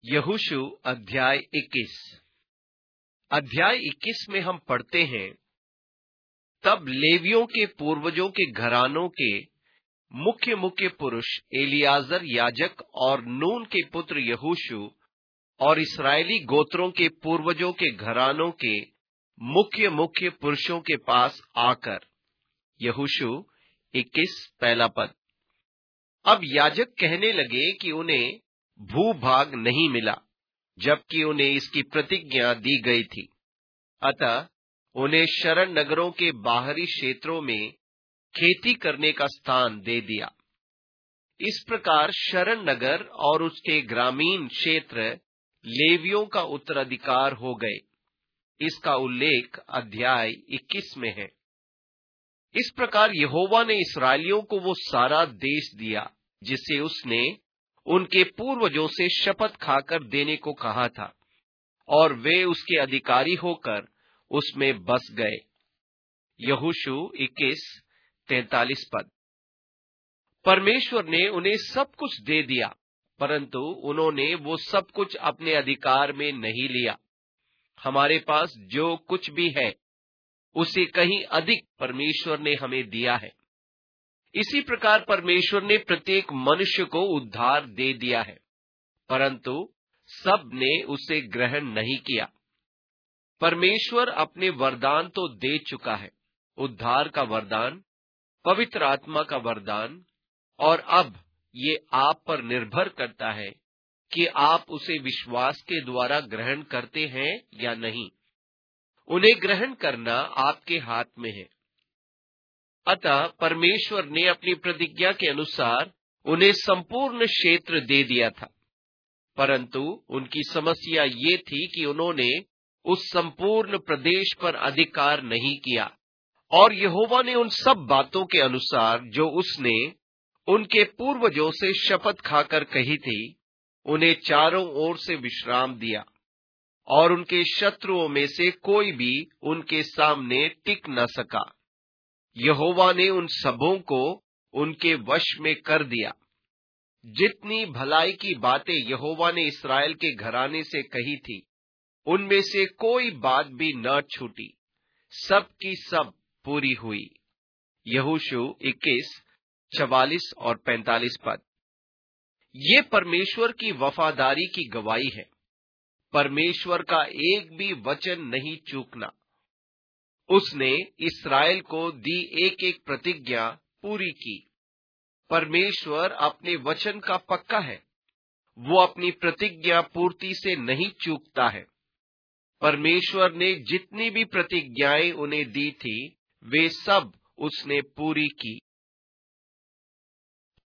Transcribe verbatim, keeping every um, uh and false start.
यहोशू अध्याय इक्कीस। अध्याय इक्कीस में हम पढ़ते हैं, तब लेवियों के पूर्वजों के घरानों के मुख्य मुख्य पुरुष एलियाजर याजक और नून के पुत्र यहोशू और इस्राएली गोत्रों के पूर्वजों के घरानों के मुख्य मुख्य पुरुषों के पास आकर। यहोशू इक्कीस पहला पद। अब याजक कहने लगे कि उन्हें भूभाग नहीं मिला, जबकि उन्हें इसकी प्रतिज्ञा दी गई थी। अतः उन्हें शरण नगरों के बाहरी क्षेत्रों में खेती करने का स्थान दे दिया। इस प्रकार शरण नगर और उसके ग्रामीण क्षेत्र लेवियों का उत्तराधिकार हो गए। इसका उल्लेख अध्याय इक्कीस में है। इस प्रकार यहोवा ने इस्राएलियों को वो सारा देश दिया जिसे उसने उनके पूर्वजों से शपथ खाकर देने को कहा था, और वे उसके अधिकारी होकर उसमें बस गए। यहोशू इक्कीस तैंतालीस पद। परमेश्वर ने उन्हें सब कुछ दे दिया, परंतु उन्होंने वो सब कुछ अपने अधिकार में नहीं लिया। हमारे पास जो कुछ भी है उसे कहीं अधिक परमेश्वर ने हमें दिया है। इसी प्रकार परमेश्वर ने प्रत्येक मनुष्य को उद्धार दे दिया है, परंतु सब ने उसे ग्रहण नहीं किया। परमेश्वर अपने वरदान तो दे चुका है, उद्धार का वरदान, पवित्र आत्मा का वरदान, और अब ये आप पर निर्भर करता है कि आप उसे विश्वास के द्वारा ग्रहण करते हैं या नहीं। उन्हें ग्रहण करना आपके हाथ में है। अतः परमेश्वर ने अपनी प्रतिज्ञा के अनुसार उन्हें संपूर्ण क्षेत्र दे दिया था, परंतु उनकी समस्या ये थी कि उन्होंने उस संपूर्ण प्रदेश पर अधिकार नहीं किया, और यहोवा ने उन सब बातों के अनुसार जो उसने उनके पूर्वजों से शपथ खाकर कही थी, उन्हें चारों ओर से विश्राम दिया, और उनके शत्रुओं में से कोई भी उनके सामने टिक न सका। यहोवा ने उन सबों को उनके वश में कर दिया। जितनी भलाई की बातें यहोवा ने इस्राएल के घराने से कही थी, उनमें से कोई बात भी न छूटी, सब की सब पूरी हुई। यहोशू इक्कीस चवालीस और पैंतालीस पद। ये परमेश्वर की वफादारी की गवाही है। परमेश्वर का एक भी वचन नहीं चूकना। उसने इस्राएल को दी एक एक प्रतिज्ञा पूरी की। परमेश्वर अपने वचन का पक्का है। वो अपनी प्रतिज्ञा पूर्ति से नहीं चूकता है। परमेश्वर ने जितनी भी प्रतिज्ञाएं उन्हें दी थी, वे सब उसने पूरी की।